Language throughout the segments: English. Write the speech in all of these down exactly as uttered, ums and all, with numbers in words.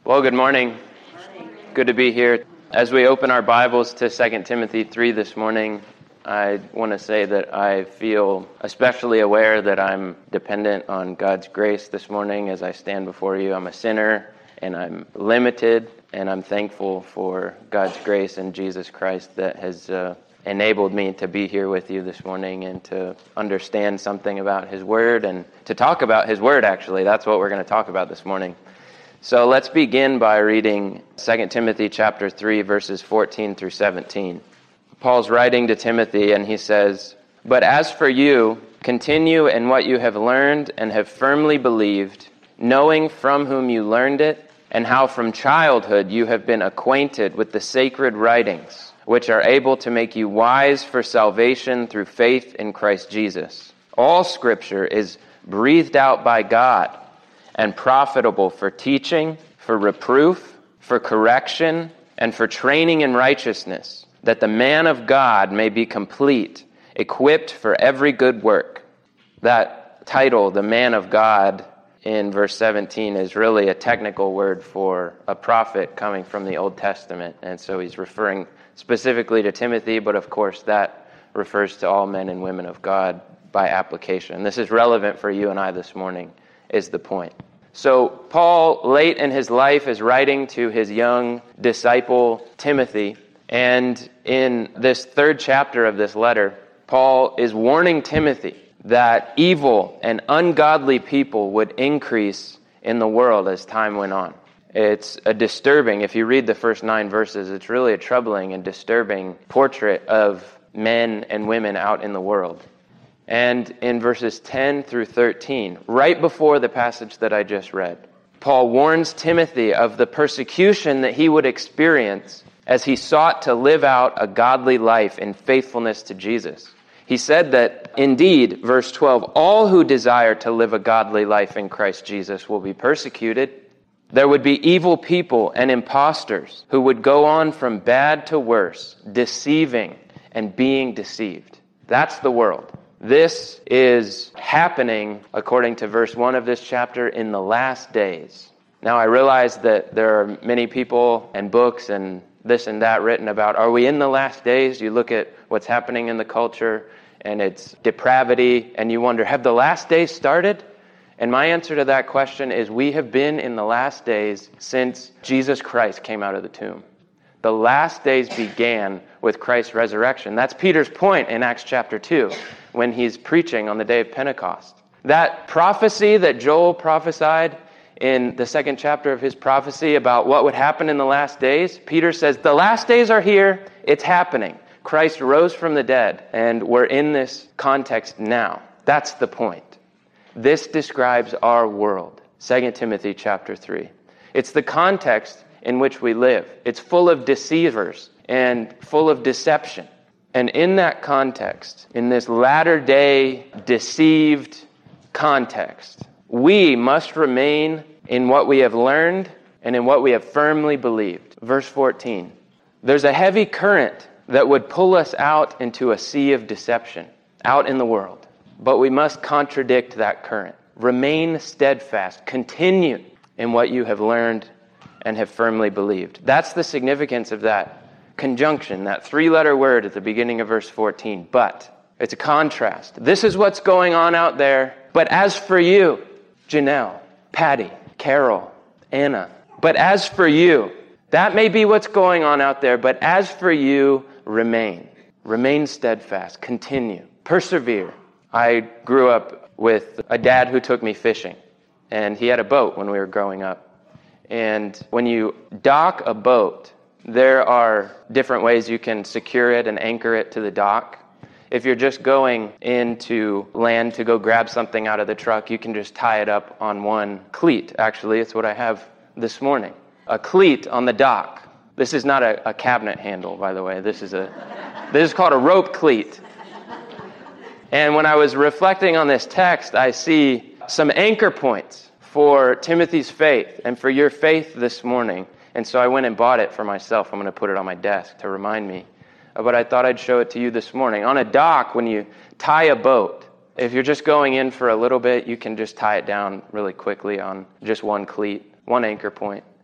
Well, good morning. Good to be here. As we open our Bibles to Second Timothy three this morning, I want to say that I feel especially aware that I'm dependent on God's grace this morning as I stand before you. I'm a sinner, and I'm limited, and I'm thankful for God's grace in Jesus Christ that has uh, enabled me to be here with you this morning and to understand something about His Word and to talk about His Word, actually. That's what we're going to talk about this morning. So let's begin by reading Second Timothy chapter three, verses fourteen through seventeen. Paul's writing to Timothy, and he says, "But as for you, continue in what you have learned and have firmly believed, knowing from whom you learned it, and how from childhood you have been acquainted with the sacred writings, which are able to make you wise for salvation through faith in Christ Jesus. All Scripture is breathed out by God and profitable for teaching, for reproof, for correction, and for training in righteousness, that the man of God may be complete, equipped for every good work." That title, the man of God, in verse seventeen is really a technical word for a prophet coming from the Old Testament. And so he's referring specifically to Timothy, but of course that refers to all men and women of God by application. This is relevant for you and I this morning, is the point. So Paul, late in his life, is writing to his young disciple Timothy. And in this third chapter of this letter, Paul is warning Timothy that evil and ungodly people would increase in the world as time went on. It's a disturbing, if you read the first nine verses, it's really a troubling and disturbing portrait of men and women out in the world. And in verses ten through thirteen, right before the passage that I just read, Paul warns Timothy of the persecution that he would experience as he sought to live out a godly life in faithfulness to Jesus. He said that, indeed, verse twelve, all who desire to live a godly life in Christ Jesus will be persecuted. There would be evil people and impostors who would go on from bad to worse, deceiving and being deceived. That's the world. This is happening, according to verse one of this chapter, in the last days. Now, I realize that there are many people and books and this and that written about, are we in the last days? You look at what's happening in the culture, and it's depravity, and you wonder, have the last days started? And my answer to that question is, we have been in the last days since Jesus Christ came out of the tomb. The last days began with Christ's resurrection. That's Peter's point in Acts chapter two, when he's preaching on the day of Pentecost. That prophecy that Joel prophesied in the second chapter of his prophecy about what would happen in the last days, Peter says, the last days are here, it's happening. Christ rose from the dead, and we're in this context now. That's the point. This describes our world. Second Timothy chapter three. It's the context in which we live. It's full of deceivers and full of deception. And in that context, in this latter-day deceived context, we must remain in what we have learned and in what we have firmly believed. Verse fourteen. There's a heavy current that would pull us out into a sea of deception, out in the world. But we must contradict that current. Remain steadfast. Continue in what you have learned and have firmly believed. That's the significance of that conjunction, that three-letter word at the beginning of verse fourteen. But it's a contrast. This is what's going on out there. But as for you, Janelle, Patty, Carol, Anna, but as for you, that may be what's going on out there, but as for you, remain. Remain steadfast. Continue. Persevere. I grew up with a dad who took me fishing, and he had a boat when we were growing up. And when you dock a boat, there are different ways you can secure it and anchor it to the dock. If you're just going into land to go grab something out of the truck, you can just tie it up on one cleat. Actually, it's what I have this morning. A cleat on the dock. This is not a, a cabinet handle, by the way. This is a this is called a rope cleat. And when I was reflecting on this text, I see some anchor points for Timothy's faith and for your faith this morning. And so I went and bought it for myself. I'm going to put it on my desk to remind me. But I thought I'd show it to you this morning. On a dock, when you tie a boat, if you're just going in for a little bit, you can just tie it down really quickly on just one cleat, one anchor point.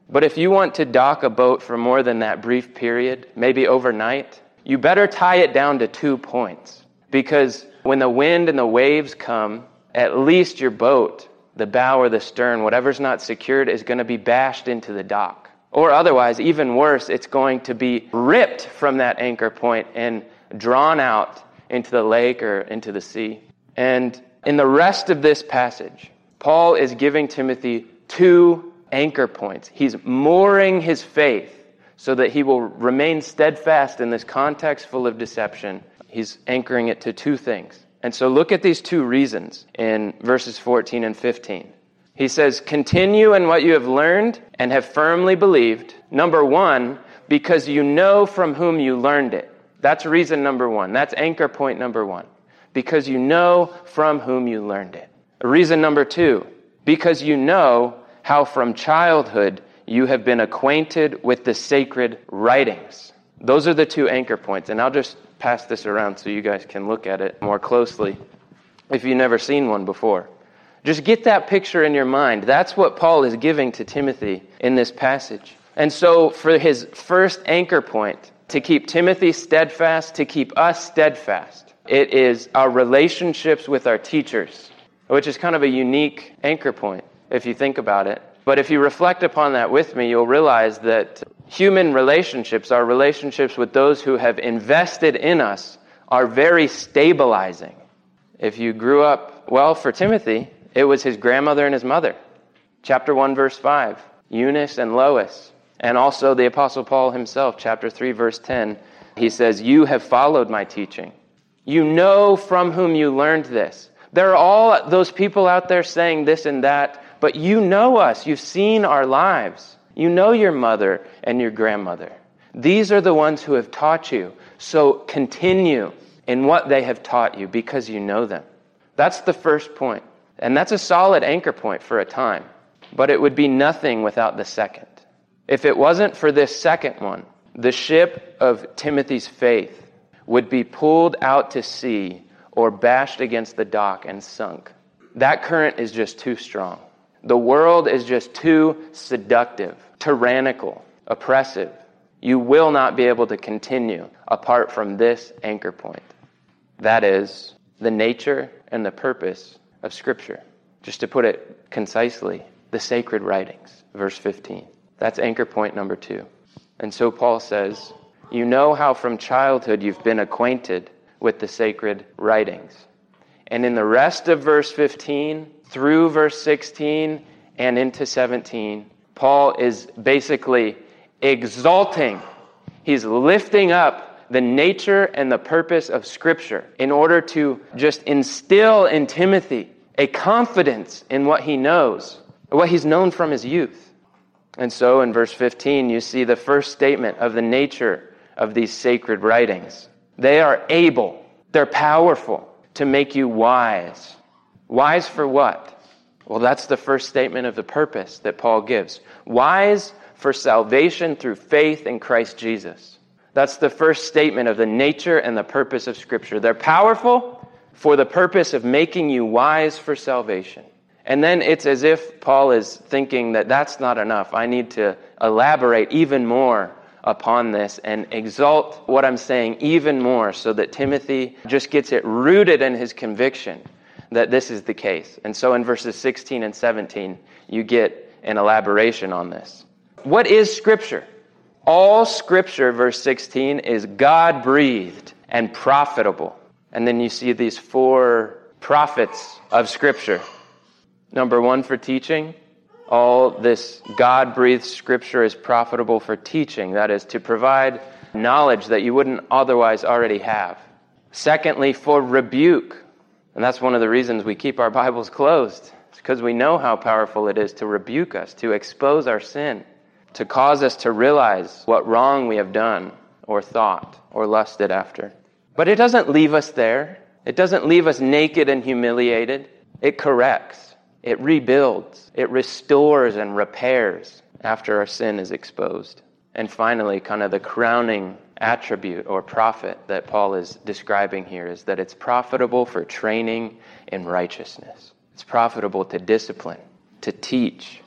But if you want to dock a boat for more than that brief period, maybe overnight, you better tie it down to two points. Because when the wind and the waves come, at least your boat, the bow or the stern, whatever's not secured, is going to be bashed into the dock. Or otherwise, even worse, it's going to be ripped from that anchor point and drawn out into the lake or into the sea. And in the rest of this passage, Paul is giving Timothy two anchor points. He's mooring his faith so that he will remain steadfast in this context full of deception. He's anchoring it to two things. And so look at these two reasons in verses fourteen and fifteen. He says, continue in what you have learned and have firmly believed. Number one, because you know from whom you learned it. That's reason number one. That's anchor point number one. Because you know from whom you learned it. Reason number two, because you know how from childhood you have been acquainted with the sacred writings. Those are the two anchor points. And I'll just pass this around so you guys can look at it more closely if you've never seen one before. Just get that picture in your mind. That's what Paul is giving to Timothy in this passage. And so for his first anchor point, to keep Timothy steadfast, to keep us steadfast, it is our relationships with our teachers, which is kind of a unique anchor point if you think about it. But if you reflect upon that with me, you'll realize that human relationships, our relationships with those who have invested in us, are very stabilizing. If you grew up, well, for Timothy, it was his grandmother and his mother. Chapter one, verse five, Eunice and Lois. And also the Apostle Paul himself, chapter three, verse ten, he says, you have followed my teaching. You know from whom you learned this. There are all those people out there saying this and that, but you know us. You've seen our lives. You know your mother and your grandmother. These are the ones who have taught you. So continue in what they have taught you because you know them. That's the first point. And that's a solid anchor point for a time. But it would be nothing without the second. If it wasn't for this second one, the ship of Timothy's faith would be pulled out to sea or bashed against the dock and sunk. That current is just too strong. The world is just too seductive, tyrannical, oppressive. You will not be able to continue apart from this anchor point. That is the nature and the purpose of Scripture. Just to put it concisely, the sacred writings, verse fifteen. That's anchor point number two. And so Paul says, you know how from childhood you've been acquainted with the sacred writings. And in the rest of verse fifteen, through verse sixteen, and into seventeen, Paul is basically exalting. He's lifting up the nature and the purpose of Scripture in order to just instill in Timothy a confidence in what he knows, what he's known from his youth. And so in verse fifteen, you see the first statement of the nature of these sacred writings. They are able, they're powerful to make you wise. Wise for what? Well, that's the first statement of the purpose that Paul gives. Wise for salvation through faith in Christ Jesus. That's the first statement of the nature and the purpose of Scripture. They're powerful for the purpose of making you wise for salvation. And then it's as if Paul is thinking that that's not enough. I need to elaborate even more upon this and exalt what I'm saying even more so that Timothy just gets it rooted in his conviction that this is the case. And so in verses sixteen and seventeen, you get an elaboration on this. What is Scripture? All Scripture, verse sixteen, is God-breathed and profitable. And then you see these four prophets of Scripture. Number one, for teaching. All this God-breathed Scripture is profitable for teaching. That is, to provide knowledge that you wouldn't otherwise already have. Secondly, for rebuke. And that's one of the reasons we keep our Bibles closed. It's because we know how powerful it is to rebuke us, to expose our sin, to cause us to realize what wrong we have done or thought or lusted after. But it doesn't leave us there. It doesn't leave us naked and humiliated. It corrects. It rebuilds. It restores and repairs after our sin is exposed. And finally, kind of the crowning attribute or profit that Paul is describing here is that it's profitable for training in righteousness. It's profitable to discipline, to teach,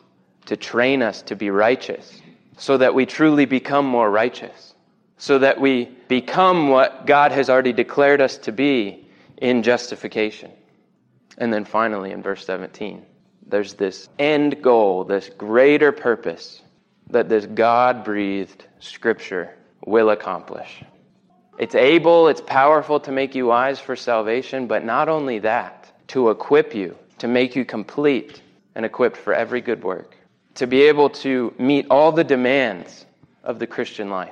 to train us to be righteous, so that we truly become more righteous, so that we become what God has already declared us to be in justification. And then finally, in verse seventeen, there's this end goal, this greater purpose that this God-breathed Scripture will accomplish. It's able, it's powerful to make you wise for salvation, but not only that, to equip you, to make you complete and equipped for every good work, to be able to meet all the demands of the Christian life,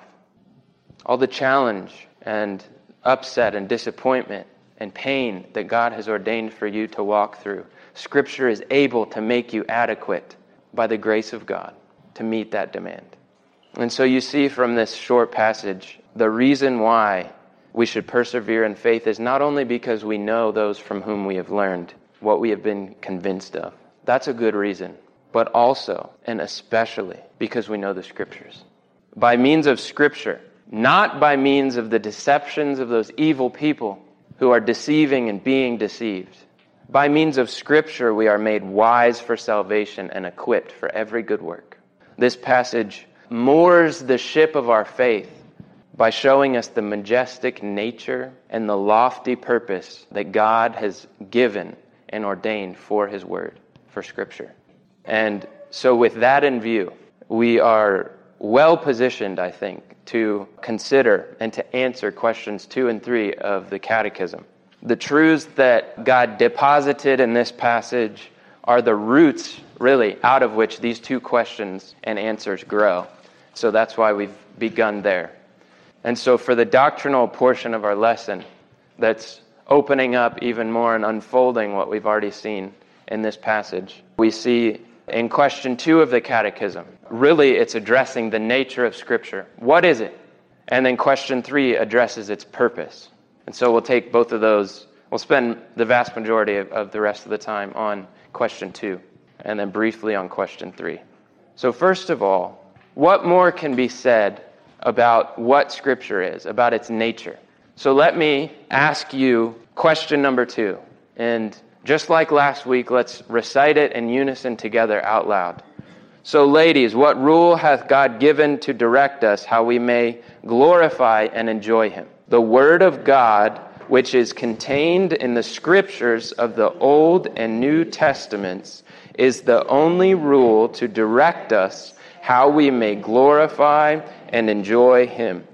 all the challenge and upset and disappointment and pain that God has ordained for you to walk through. Scripture is able to make you adequate by the grace of God to meet that demand. And so you see from this short passage, the reason why we should persevere in faith is not only because we know those from whom we have learned what we have been convinced of. That's a good reason. But also, and especially, because we know the Scriptures. By means of Scripture, not by means of the deceptions of those evil people who are deceiving and being deceived. By means of Scripture, we are made wise for salvation and equipped for every good work. This passage moors the ship of our faith by showing us the majestic nature and the lofty purpose that God has given and ordained for His Word, for Scripture. And so with that in view, we are well positioned, I think, to consider and to answer questions two and three of the Catechism. The truths that God deposited in this passage are the roots, really, out of which these two questions and answers grow. So that's why we've begun there. And so for the doctrinal portion of our lesson, that's opening up even more and unfolding what we've already seen in this passage, we see in question two of the Catechism, really it's addressing the nature of Scripture. What is it? And then question three addresses its purpose. And so we'll take both of those. We'll spend the vast majority of, of the rest of the time on question two, and then briefly on question three. So first of all, what more can be said about what Scripture is, about its nature? So let me ask you question number two. And just like last week, let's recite it in unison together out loud. So ladies, what rule hath God given to direct us how we may glorify and enjoy Him? The Word of God, which is contained in the Scriptures of the Old and New Testaments, is the only rule to direct us how we may glorify and enjoy Him.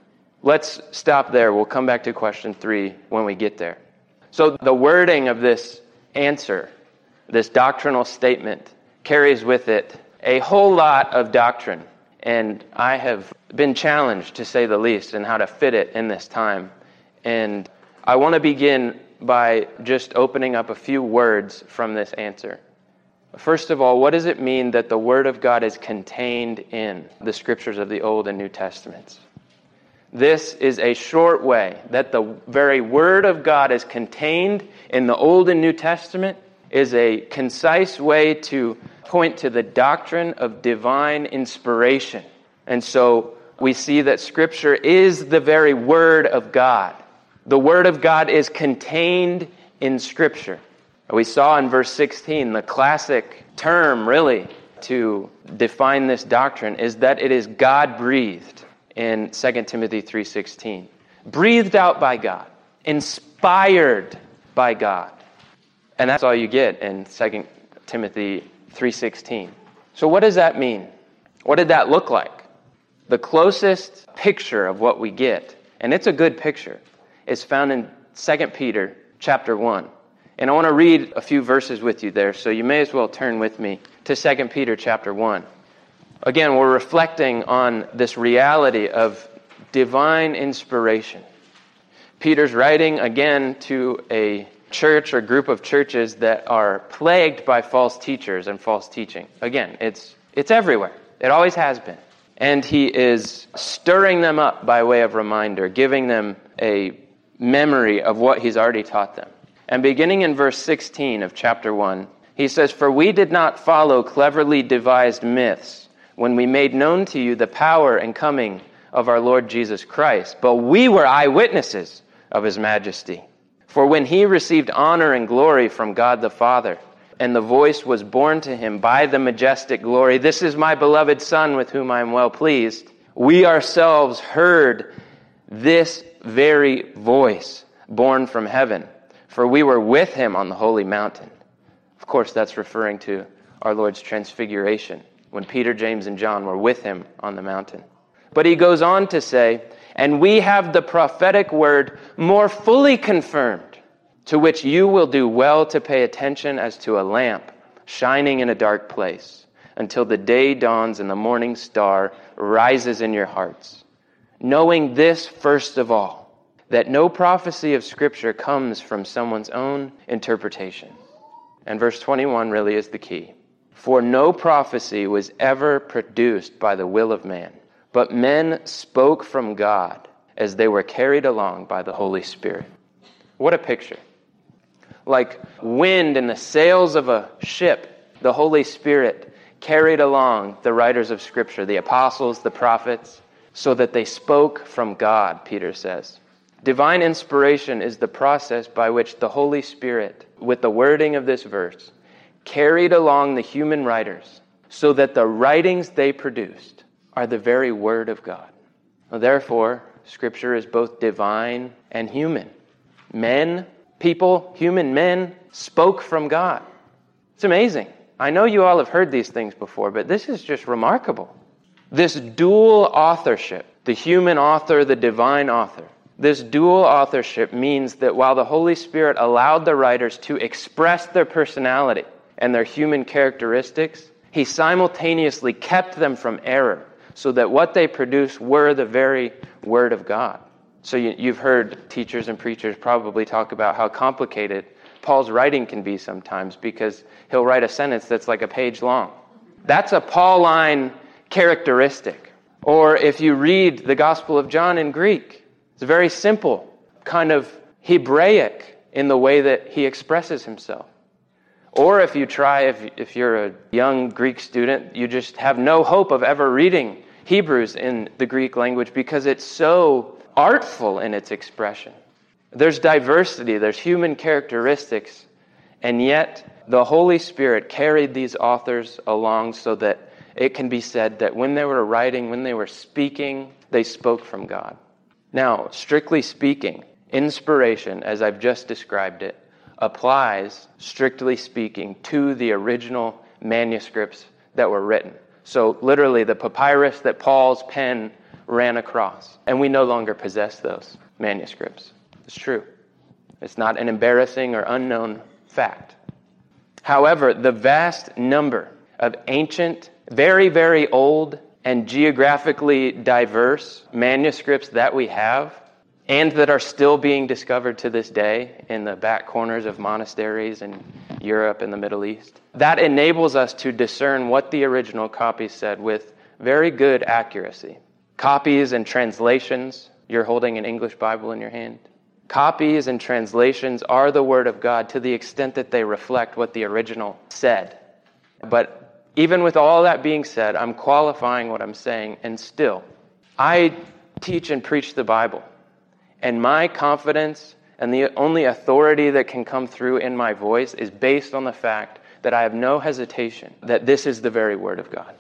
Let's stop there. We'll come back to question three when we get there. So the wording of this answer, this doctrinal statement, carries with it a whole lot of doctrine. And I have been challenged, to say the least, in how to fit it in this time. And I want to begin by just opening up a few words from this answer. First of all, what does it mean that the Word of God is contained in the Scriptures of the Old and New Testaments? This is a short way that the very Word of God is contained in the Old and New Testament is a concise way to point to the doctrine of divine inspiration. And so we see that Scripture is the very Word of God. The Word of God is contained in Scripture. We saw in verse sixteen, the classic term, really, to define this doctrine is that it is God-breathed in Second Timothy three sixteen. Breathed out by God. Inspired by God. And that's all you get in Second Timothy three sixteen. So what does that mean? What did that look like? The closest picture of what we get, and it's a good picture, is found in Second Peter chapter one. And I want to read a few verses with you there, so you may as well turn with me to Second Peter chapter one. Again, we're reflecting on this reality of divine inspiration. Peter's writing again to a church or group of churches that are plagued by false teachers and false teaching. Again, it's it's everywhere. It always has been. And he is stirring them up by way of reminder, giving them a memory of what he's already taught them. And beginning in verse sixteen of chapter one, he says, "For we did not follow cleverly devised myths when we made known to you the power and coming of our Lord Jesus Christ, but we were eyewitnesses of His majesty. For when He received honor and glory from God the Father, And the voice was borne to him by the majestic glory, "This is my beloved Son with whom I am well pleased." We ourselves heard this very voice borne from heaven, for we were with him on the holy mountain. Of course, that's referring to our Lord's transfiguration, when Peter, James, and John were with him on the mountain. But he goes on to say, "And we have the prophetic word more fully confirmed, to which you will do well to pay attention as to a lamp shining in a dark place, until the day dawns and the morning star rises in your hearts. Knowing this first of all, that no prophecy of Scripture comes from someone's own interpretation." And verse twenty-one really is the key. "For no prophecy was ever produced by the will of man, but men spoke from God as they were carried along by the Holy Spirit." What a picture. Like wind in the sails of a ship, the Holy Spirit carried along the writers of Scripture, the apostles, the prophets, so that they spoke from God, Peter says. Divine inspiration is the process by which the Holy Spirit, with the wording of this verse, carried along the human writers so that the writings they produced are the very Word of God. Therefore, Scripture is both divine and human. Men, people, human men, spoke from God. It's amazing. I know you all have heard these things before, but this is just remarkable. This dual authorship, the human author, the divine author, this dual authorship means that while the Holy Spirit allowed the writers to express their personality and their human characteristics, He simultaneously kept them from error so that what they produced were the very Word of God. So you, you've heard teachers and preachers probably talk about how complicated Paul's writing can be sometimes, because he'll write a sentence that's like a page long. That's a Pauline characteristic. Or if you read the Gospel of John in Greek, it's very simple, kind of Hebraic in the way that he expresses himself. Or if you try, if, if you're a young Greek student, you just have no hope of ever reading Hebrews in the Greek language because it's so artful in its expression. There's diversity, there's human characteristics, and yet the Holy Spirit carried these authors along so that it can be said that when they were writing, when they were speaking, they spoke from God. Now, strictly speaking, inspiration, as I've just described it, applies, strictly speaking, to the original manuscripts that were written. So literally the papyrus that Paul's pen ran across. And we no longer possess those manuscripts. It's true. It's not an embarrassing or unknown fact. However, the vast number of ancient, very, very old, and geographically diverse manuscripts that we have, and that are still being discovered to this day in the back corners of monasteries in Europe and the Middle East, that enables us to discern what the original copy said with very good accuracy. Copies and translations, you're holding an English Bible in your hand. Copies and translations are the Word of God to the extent that they reflect what the original said. But even with all that being said, I'm qualifying what I'm saying, and still, I teach and preach the Bible. And my confidence and the only authority that can come through in my voice is based on the fact that I have no hesitation that this is the very Word of God.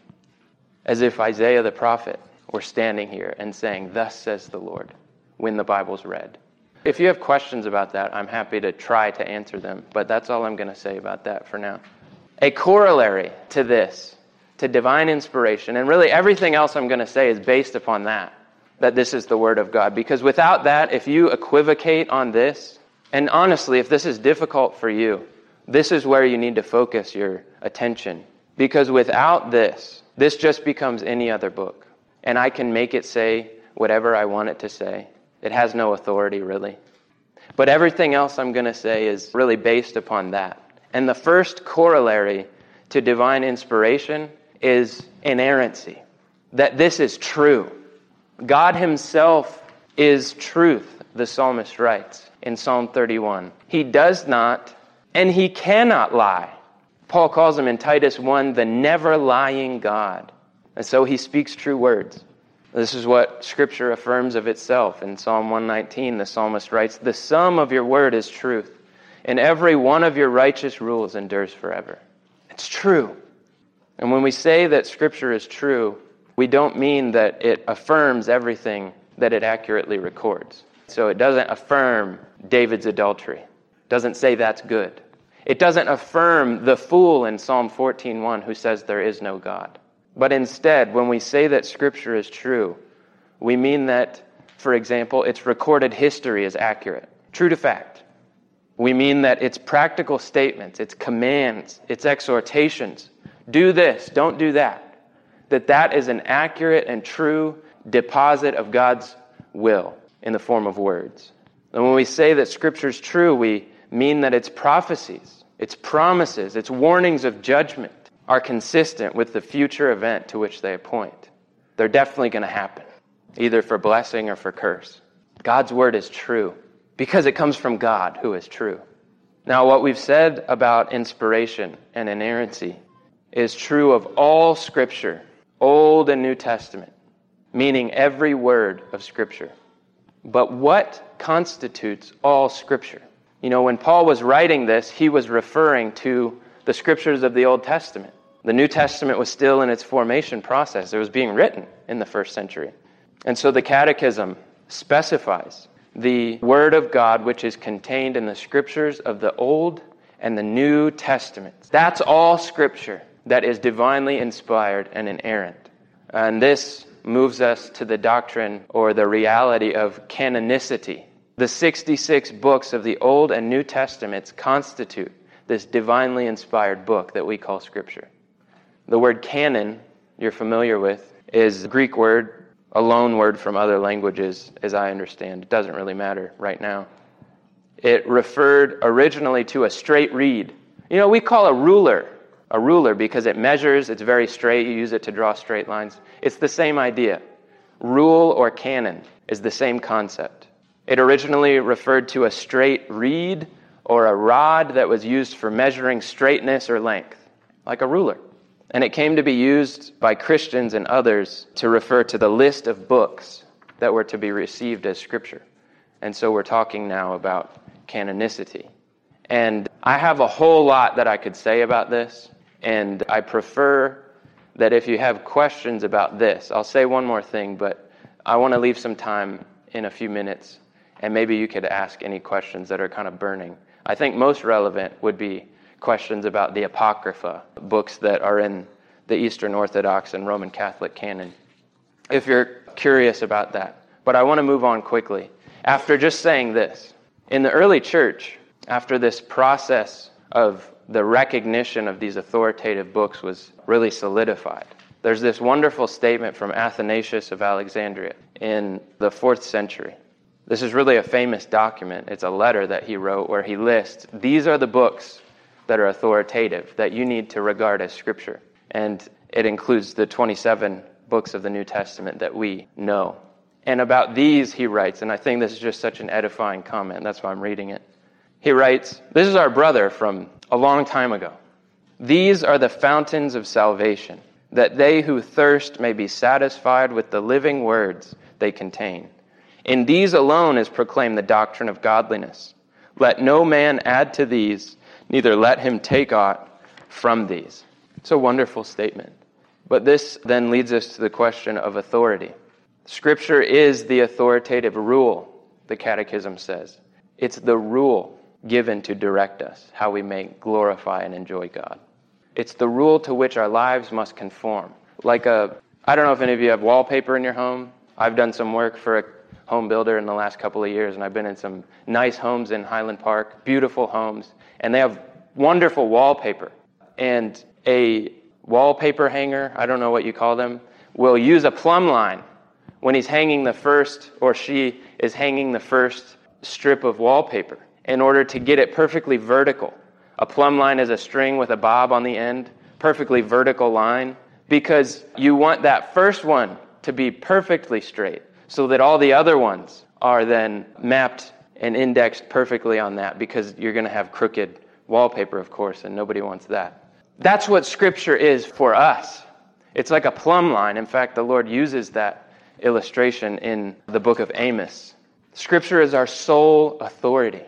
As if Isaiah the prophet were standing here and saying, "Thus says the Lord," when the Bible's read. If you have questions about that, I'm happy to try to answer them, but that's all I'm going to say about that for now. A corollary to this, to divine inspiration, and really everything else I'm going to say is based upon that, that this is the Word of God. Because without that, if you equivocate on this, and honestly, if this is difficult for you, this is where you need to focus your attention. Because without this, this just becomes any other book. And I can make it say whatever I want it to say. It has no authority, really. But everything else I'm going to say is really based upon that. And the first corollary to divine inspiration is inerrancy. That this is true. God Himself is truth, the psalmist writes in Psalm thirty-one. He does not and He cannot lie. Paul calls Him in Titus one the never-lying God. And so He speaks true words. This is what Scripture affirms of itself. In Psalm one nineteen, the psalmist writes, "The sum of your word is truth, and every one of your righteous rules endures forever. It's true. And when we say that Scripture is true, we don't mean that it affirms everything that it accurately records. So it doesn't affirm David's adultery. It doesn't say that's good. It doesn't affirm the fool in Psalm fourteen one who says there is no God. But instead, when we say that Scripture is true, we mean that, for example, its recorded history is accurate, true to fact. We mean that its practical statements, its commands, its exhortations, do this, don't do that, that that is an accurate and true deposit of God's will in the form of words. And when we say that Scripture is true, we mean that its prophecies, its promises, its warnings of judgment are consistent with the future event to which they point. They're definitely going to happen, either for blessing or for curse. God's word is true because it comes from God, who is true. Now, what we've said about inspiration and inerrancy is true of all Scripture, Old and New Testament, meaning every word of Scripture. But what constitutes all Scripture? You know, when Paul was writing this, he was referring to the Scriptures of the Old Testament. The New Testament was still in its formation process. It was being written in the first century. And so the Catechism specifies the Word of God which is contained in the Scriptures of the Old and the New Testaments. That's all Scripture that is divinely inspired and inerrant. And this moves us to the doctrine or the reality of canonicity. The sixty-six books of the Old and New Testaments constitute this divinely inspired book that we call Scripture. The word canon, you're familiar with, is a Greek word, a loan word from other languages, as I understand. It doesn't really matter right now. It referred originally to a straight reed. You know, we call a ruler a ruler because it measures, it's very straight, you use it to draw straight lines. It's the same idea. Rule or canon is the same concept. It originally referred to a straight reed or a rod that was used for measuring straightness or length, like a ruler. And it came to be used by Christians and others to refer to the list of books that were to be received as Scripture. And so we're talking now about canonicity. And I have a whole lot that I could say about this, and I prefer that if you have questions about this, I'll say one more thing, but I want to leave some time in a few minutes, and maybe you could ask any questions that are kind of burning. I think most relevant would be questions about the Apocrypha, books that are in the Eastern Orthodox and Roman Catholic canon, if you're curious about that. But I want to move on quickly. After just saying this, in the early church, after this process of the recognition of these authoritative books was really solidified, there's this wonderful statement from Athanasius of Alexandria in the fourth century. This is really a famous document. It's a letter that he wrote where he lists, these are the books that are authoritative, that you need to regard as Scripture. And it includes the twenty-seven books of the New Testament that we know. And about these, he writes, and I think this is just such an edifying comment, that's why I'm reading it. He writes, this is our brother from a long time ago. These are the fountains of salvation, that they who thirst may be satisfied with the living words they contain. In these alone is proclaimed the doctrine of godliness. Let no man add to these, neither let him take aught from these. It's a wonderful statement. But this then leads us to the question of authority. Scripture is the authoritative rule, the Catechism says. It's the rule given to direct us, how we may glorify and enjoy God. It's the rule to which our lives must conform. Like a, I don't know if any of you have wallpaper in your home. I've done some work for a home builder in the last couple of years, and I've been in some nice homes in Highland Park, beautiful homes, and they have wonderful wallpaper. And a wallpaper hanger, I don't know what you call them, will use a plumb line when he's hanging the first, or she is hanging the first strip of wallpaper in order to get it perfectly vertical. A plumb line is a string with a bob on the end, perfectly vertical line, because you want that first one to be perfectly straight so that all the other ones are then mapped and indexed perfectly on that, because you're going to have crooked wallpaper, of course, and nobody wants that. That's what Scripture is for us. It's like a plumb line. In fact, the Lord uses that illustration in the book of Amos. Scripture is our sole authority.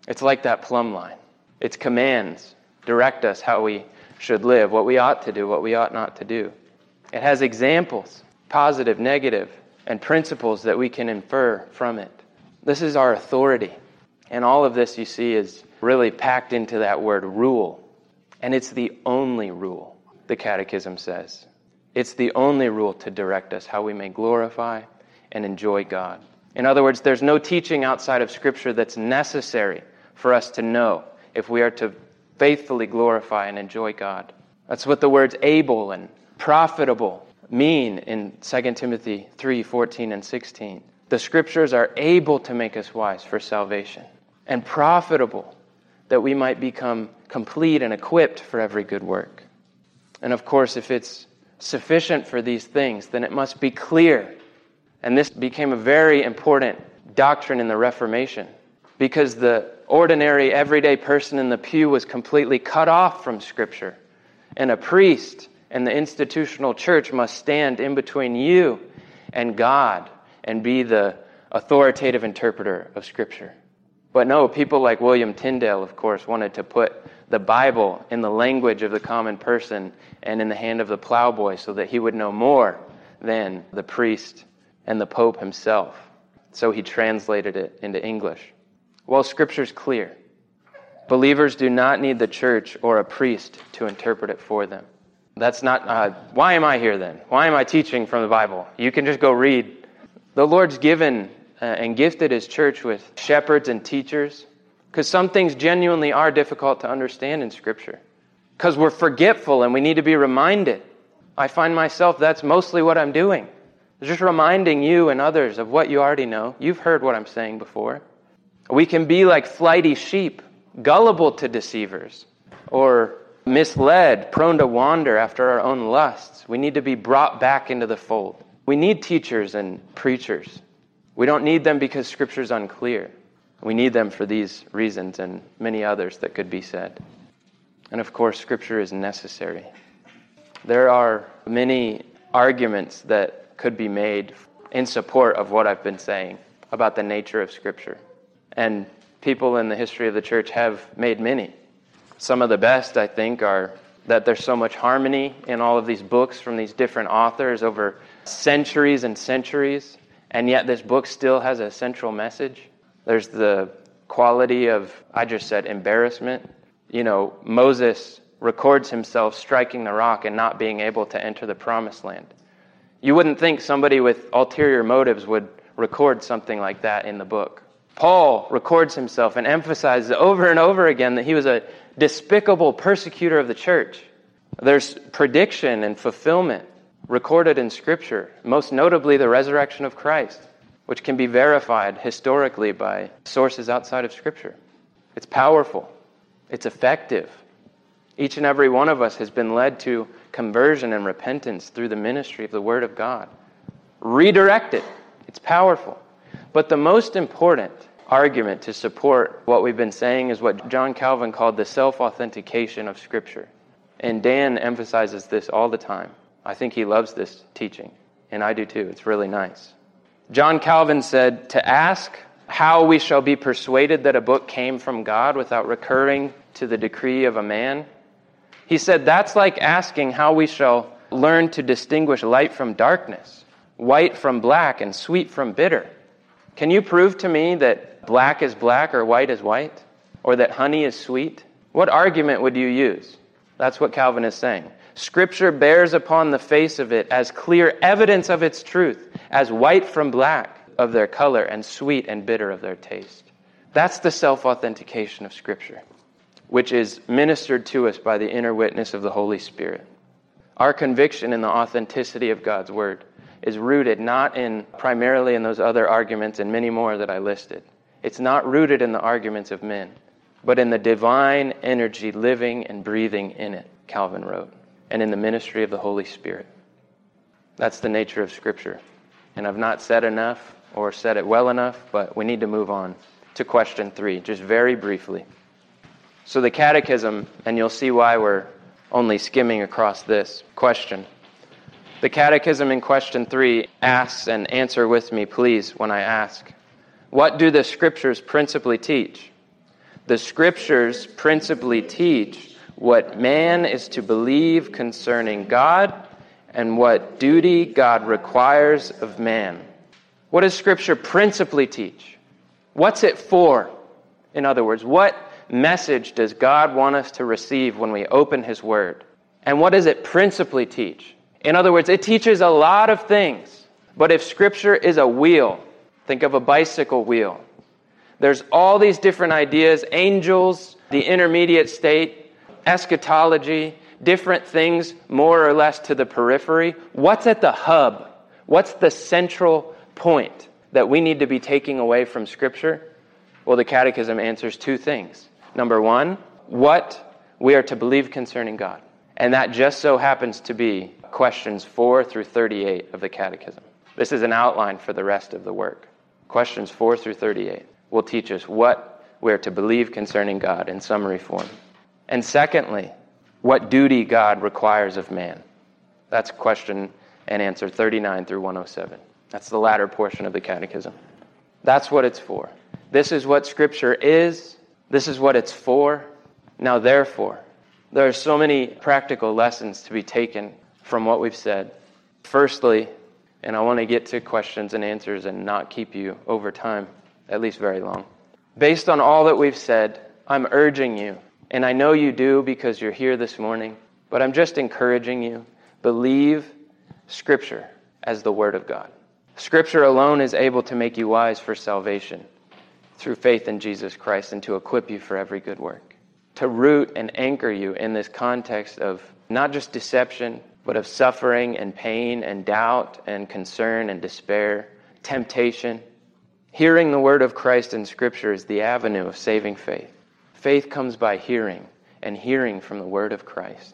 It's like that plumb line. Its commands direct us how we should live, what we ought to do, what we ought not to do. It has examples, positive, negative, and principles that we can infer from it. This is our authority. And all of this, you see, is really packed into that word rule. And it's the only rule, the Catechism says. It's the only rule to direct us how we may glorify and enjoy God. In other words, there's no teaching outside of Scripture that's necessary for us to know if we are to faithfully glorify and enjoy God. That's what the words able and profitable mean in Second Timothy three, fourteen and sixteen. The Scriptures are able to make us wise for salvation, and profitable that we might become complete and equipped for every good work. And of course, if it's sufficient for these things, then it must be clear. And this became a very important doctrine in the Reformation, because the ordinary, everyday person in the pew was completely cut off from Scripture. And a priest and the institutional church must stand in between you and God and be the authoritative interpreter of Scripture. But no, people like William Tyndale, of course, wanted to put the Bible in the language of the common person and in the hand of the plowboy so that he would know more than the priest and the Pope himself. So he translated it into English. Well, Scripture's clear. Believers do not need the church or a priest to interpret it for them. That's not, uh, why am I here then? Why am I teaching from the Bible? You can just go read. The Lord's given uh, and gifted His church with shepherds and teachers, because some things genuinely are difficult to understand in Scripture. Because we're forgetful and we need to be reminded. I find myself, that's mostly what I'm doing. Just reminding you and others of what you already know. You've heard what I'm saying before. We can be like flighty sheep, gullible to deceivers, or misled, prone to wander after our own lusts. We need to be brought back into the fold. We need teachers and preachers. We don't need them because Scripture's unclear. We need them for these reasons and many others that could be said. And of course, Scripture is necessary. There are many arguments that could be made in support of what I've been saying about the nature of Scripture. And people in the history of the church have made many. Some of the best, I think, are that there's so much harmony in all of these books from these different authors over centuries and centuries, and yet this book still has a central message. There's the quality of, I just said, embarrassment. You know, Moses records himself striking the rock and not being able to enter the promised land. You wouldn't think somebody with ulterior motives would record something like that in the book. Paul records himself and emphasizes over and over again that he was a despicable persecutor of the church. There's prediction and fulfillment recorded in Scripture, most notably the resurrection of Christ, which can be verified historically by sources outside of Scripture. It's powerful. It's effective. Each and every one of us has been led to conversion and repentance through the ministry of the Word of God. Redirected. It's powerful. But the most important argument to support what we've been saying is what John Calvin called the self-authentication of Scripture. And Dan emphasizes this all the time. I think he loves this teaching, and I do too. It's really nice. John Calvin said, to ask how we shall be persuaded that a book came from God without recurring to the decree of a man, he said that's like asking how we shall learn to distinguish light from darkness, white from black, and sweet from bitter. Can you prove to me that black is black or white is white? Or that honey is sweet? What argument would you use? That's what Calvin is saying. Scripture bears upon the face of it as clear evidence of its truth, as white from black of their color and sweet and bitter of their taste. That's the self-authentication of Scripture, which is ministered to us by the inner witness of the Holy Spirit. Our conviction in the authenticity of God's Word is rooted not in primarily in those other arguments and many more that I listed. It's not rooted in the arguments of men, but in the divine energy living and breathing in it, Calvin wrote, and in the ministry of the Holy Spirit. That's the nature of Scripture. And I've not said enough or said it well enough, but we need to move on to question three, just very briefly. So the Catechism, and you'll see why we're only skimming across this question. The Catechism in question three asks, and answer with me, please, when I ask, what do the Scriptures principally teach? The Scriptures principally teach what man is to believe concerning God and what duty God requires of man. What does Scripture principally teach? What's it for? In other words, what message does God want us to receive when we open His Word? And what does it principally teach? In other words, it teaches a lot of things. But if Scripture is a wheel, think of a bicycle wheel. There's all these different ideas, angels, the intermediate state, eschatology, different things more or less to the periphery. What's at the hub? What's the central point that we need to be taking away from Scripture? Well, the Catechism answers two things. Number one, what we are to believe concerning God. And that just so happens to be questions four through thirty-eight of the Catechism. This is an outline for the rest of the work. Questions four through thirty-eight will teach us what we are to believe concerning God in summary form. And secondly, what duty God requires of man. That's question and answer thirty-nine through one oh seven. That's the latter portion of the Catechism. That's what it's for. This is what Scripture is. This is what it's for. Now, therefore, there are so many practical lessons to be taken from what we've said. Firstly, and I want to get to questions and answers and not keep you over time, at least very long. Based on all that we've said, I'm urging you, and I know you do because you're here this morning, but I'm just encouraging you, believe Scripture as the Word of God. Scripture alone is able to make you wise for salvation through faith in Jesus Christ and to equip you for every good work. To root and anchor you in this context of not just deception, but of suffering and pain and doubt and concern and despair, temptation. Hearing the word of Christ in Scripture is the avenue of saving faith. Faith comes by hearing, and hearing from the word of Christ.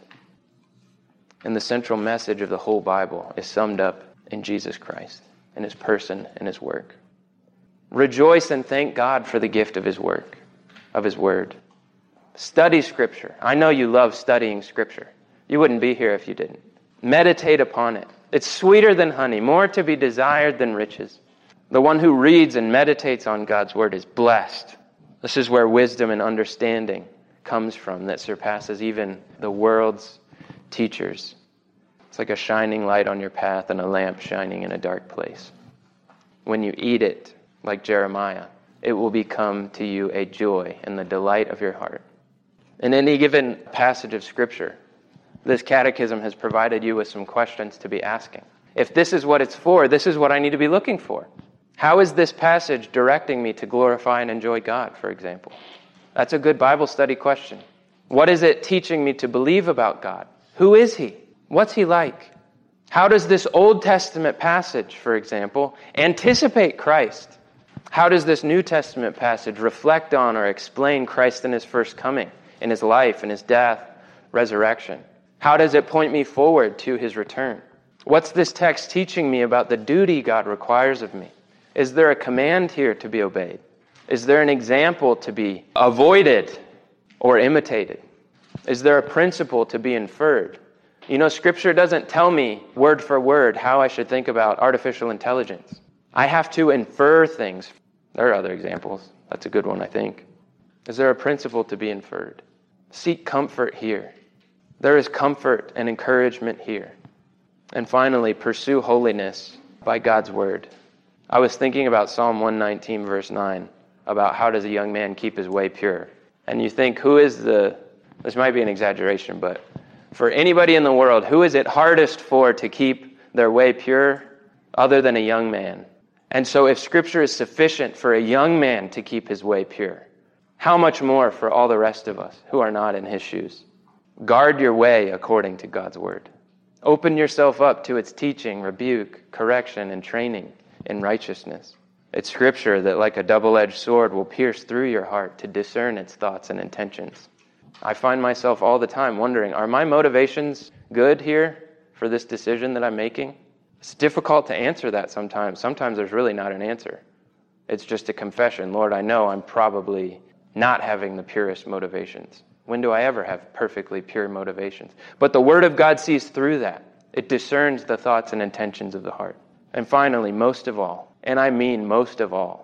And the central message of the whole Bible is summed up in Jesus Christ, in His person and His work. Rejoice and thank God for the gift of His work, of His word. Study Scripture. I know you love studying Scripture. You wouldn't be here if you didn't. Meditate upon it. It's sweeter than honey, more to be desired than riches. The one who reads and meditates on God's word is blessed. This is where wisdom and understanding comes from that surpasses even the world's teachers. It's like a shining light on your path and a lamp shining in a dark place. When you eat it, like Jeremiah, it will become to you a joy and the delight of your heart. In any given passage of Scripture, this catechism has provided you with some questions to be asking. If this is what it's for, this is what I need to be looking for. How is this passage directing me to glorify and enjoy God, for example? That's a good Bible study question. What is it teaching me to believe about God? Who is He? What's He like? How does this Old Testament passage, for example, anticipate Christ? How does this New Testament passage reflect on or explain Christ in His first coming, in His life, in His death, resurrection? How does it point me forward to His return? What's this text teaching me about the duty God requires of me? Is there a command here to be obeyed? Is there an example to be avoided or imitated? Is there a principle to be inferred? You know, Scripture doesn't tell me word for word how I should think about artificial intelligence. I have to infer things. There are other examples. That's a good one, I think. Is there a principle to be inferred? Seek comfort here. There is comfort and encouragement here. And finally, pursue holiness by God's word. I was thinking about Psalm one nineteen, verse nine, about how does a young man keep his way pure. And you think, who is the, this might be an exaggeration, but for anybody in the world, who is it hardest for to keep their way pure other than a young man? And so if Scripture is sufficient for a young man to keep his way pure, how much more for all the rest of us who are not in his shoes? Guard your way according to God's word. Open yourself up to its teaching, rebuke, correction, and training in righteousness. It's Scripture that, like a double-edged sword, will pierce through your heart to discern its thoughts and intentions. I find myself all the time wondering, are my motivations good here for this decision that I'm making? It's difficult to answer that sometimes. Sometimes there's really not an answer. It's just a confession. Lord, I know I'm probably not having the purest motivations. When do I ever have perfectly pure motivations? But the Word of God sees through that. It discerns the thoughts and intentions of the heart. And finally, most of all, and I mean most of all,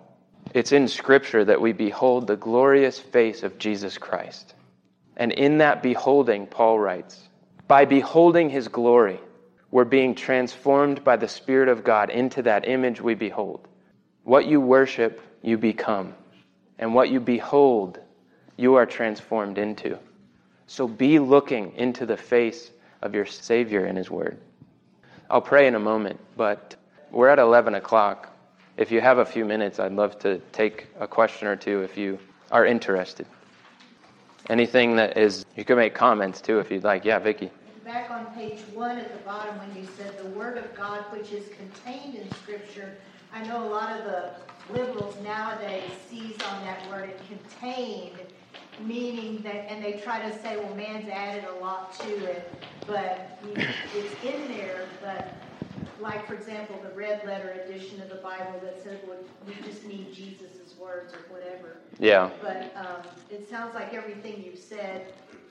It's in Scripture that we behold the glorious face of Jesus Christ. And in that beholding, Paul writes, by beholding his glory, we're being transformed by the Spirit of God into that image we behold. What you worship, you become. And what you behold, you are transformed into. So be looking into the face of your Savior in his word. I'll pray in a moment, but we're at eleven o'clock. If you have a few minutes, I'd love to take a question or two if you are interested. Anything that is, you can make comments too if you'd like. Yeah, Vicki. Back on page one at the bottom when you said the Word of God which is contained in Scripture, I know a lot of the liberals nowadays seize on that word, it contained, meaning that, and they try to say, well, man's added a lot to it, but it's in there, but like, for example, the red letter edition of the Bible that says, well, we just need Jesus' words or whatever. Yeah. But um, it sounds like everything you've said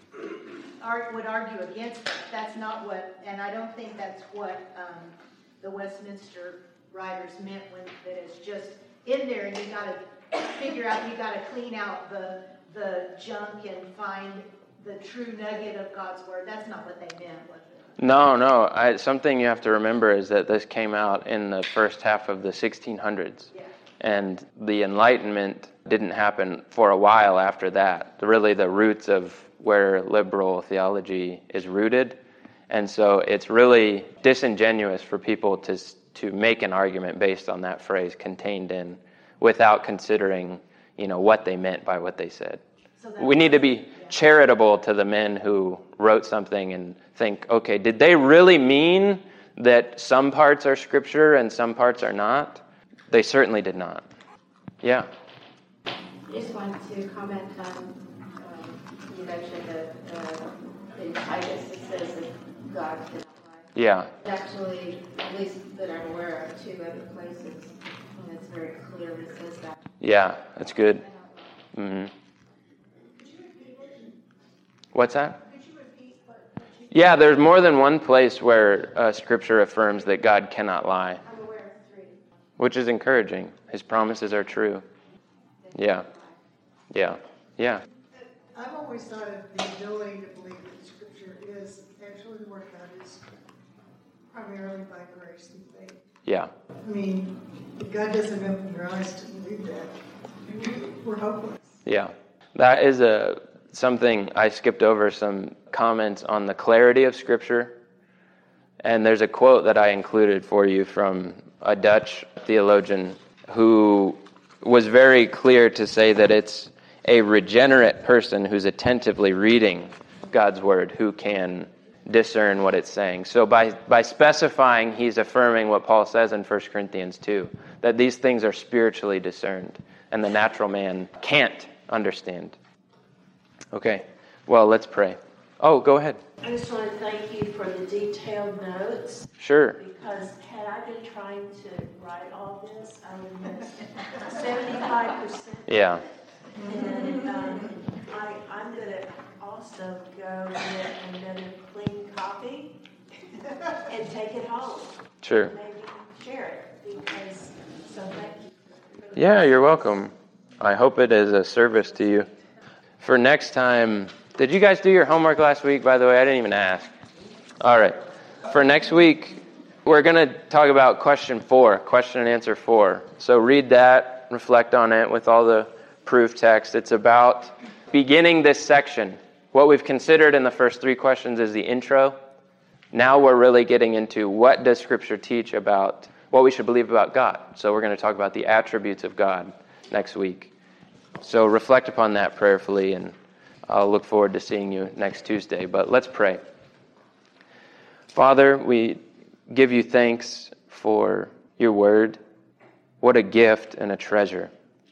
Art would argue against that. That's not what, and I don't think that's what um, the Westminster writers meant when that it's just in there, and you got to figure out, you got to clean out the the junk and find the true nugget of God's word. That's not what they meant, was it? No, no. I, something you have to remember is that this came out in the first half of the sixteen hundreds, yeah. And the Enlightenment didn't happen for a while after that. Really, the roots of where liberal theology is rooted. And so it's really disingenuous for people to to make an argument based on that phrase contained in, without considering, you know, what they meant by what they said. So we need to be charitable to the men who wrote something and think, okay, did they really mean that some parts are Scripture and some parts are not? They certainly did not. Yeah. I just wanted to comment on, um, you mentioned that uh, in Titus it says that God cannot lie. Yeah. Actually, at least that I'm aware of, two other places, and it's very clearly says that. Yeah, that's good. Mm-hmm. What's that? Yeah, there's more than one place where uh, Scripture affirms that God cannot lie. I'm aware of three. Which is encouraging. His promises are true. Yeah. Yeah. Yeah. I've always thought of the ability to believe that Scripture is actually the Word of God is primarily by grace and faith. Yeah. I mean, if God doesn't open your eyes to believe that, we're hopeless. Yeah. That is a something I skipped over, some comments on the clarity of Scripture. And there's a quote that I included for you from a Dutch theologian who was very clear to say that it's a regenerate person who's attentively reading God's Word who can discern what it's saying. So by, by specifying, he's affirming what Paul says in First Corinthians two, that these things are spiritually discerned, and the natural man can't understand. Okay, well, let's pray. Oh, go ahead. I just want to thank you for the detailed notes. Sure. Because had I been trying to write all this, I would have missed seventy-five percent. Yeah. And um, I, I'm going to also go get another clean copy and take it home. Sure. Maybe share it. Because, so thank you. Yeah, you're welcome. I hope it is a service to you. For next time, did you guys do your homework last week, by the way? I didn't even ask. All right. For next week, we're going to talk about question four, question and answer four. So read that, reflect on it with all the proof text. It's about beginning this section. What we've considered in the first three questions is the intro. Now we're really getting into what does Scripture teach about what we should believe about God. So we're going to talk about the attributes of God next week. So reflect upon that prayerfully, and I'll look forward to seeing you next Tuesday. But let's pray. Father, we give you thanks for your word. What a gift and a treasure.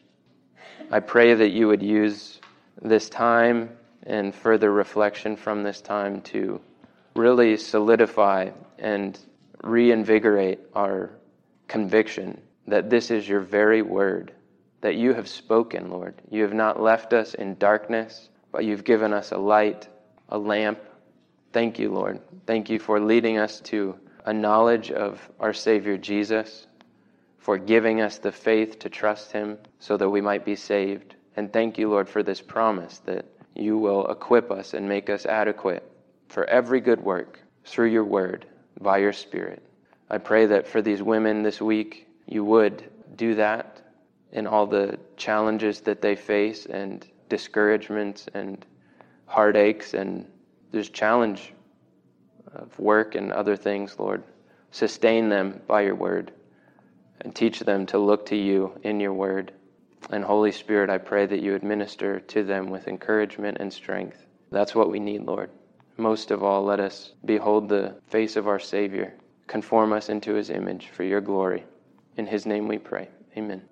I pray that you would use this time and further reflection from this time to really solidify and reinvigorate our conviction that this is your very word, that you have spoken, Lord. You have not left us in darkness, but you've given us a light, a lamp. Thank you, Lord. Thank you for leading us to a knowledge of our Savior Jesus, for giving us the faith to trust him so that we might be saved. And thank you, Lord, for this promise that you will equip us and make us adequate for every good work through your word, by your Spirit. I pray that for these women this week, you would do that in all the challenges that they face and discouragements and heartaches and there's challenge of work and other things, Lord. Sustain them by your word and teach them to look to you in your word. And Holy Spirit, I pray that you would minister to them with encouragement and strength. That's what we need, Lord. Most of all, let us behold the face of our Savior. Conform us into his image for your glory. In his name we pray. Amen.